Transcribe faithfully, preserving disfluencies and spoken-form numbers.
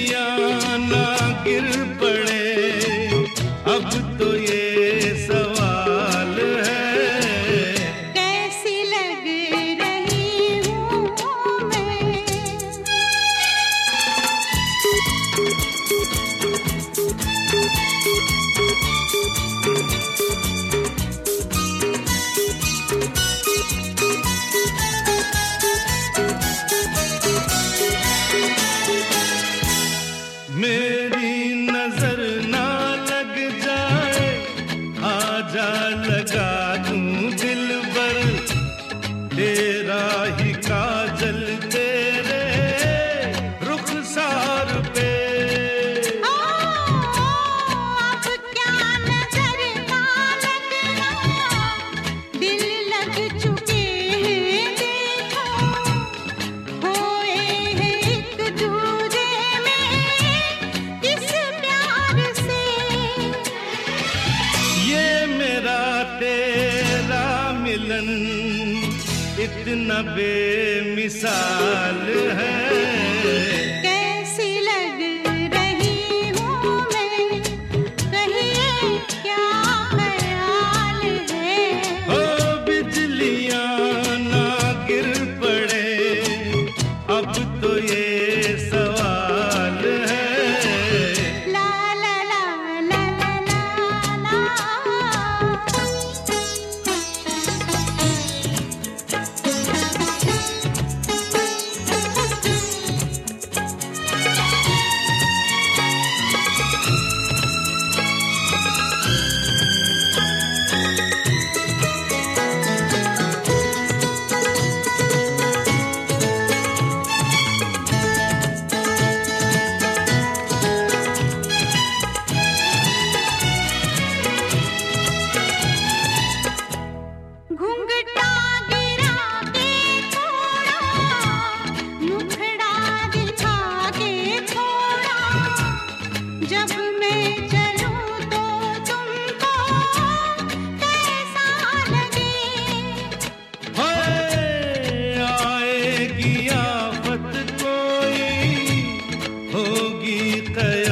बिजलियां ना गिर पड़े, अब तो ये सवाल है। कैसी लग रही हूँ मैं, मेरी नजर ना लग जाए, आजा लगा दूं दिल पर तेरा ही काजल तेरे रुखसार पे। ओ, अब क्या नजर का लगना, दिल लग चुके हैं देखो, खोए हैं एक दूजे में किस प्यार से। ये मेरा तेरा मिलन इतना बेमिसाल है। कैसी लग रही हूँ मैं, कहिए क्या ख्याल है। ओ बिजलियां ना गिर पड़े, अब तो ये सवाल है। ला ला ला ला ला ला घुंघटा गिरा के थोड़ा, मुखड़ा दिखा के थोड़ा, जब मैं चलूं तो तुमको कैसा लगे। हाय आएगी आफत कोई, होगी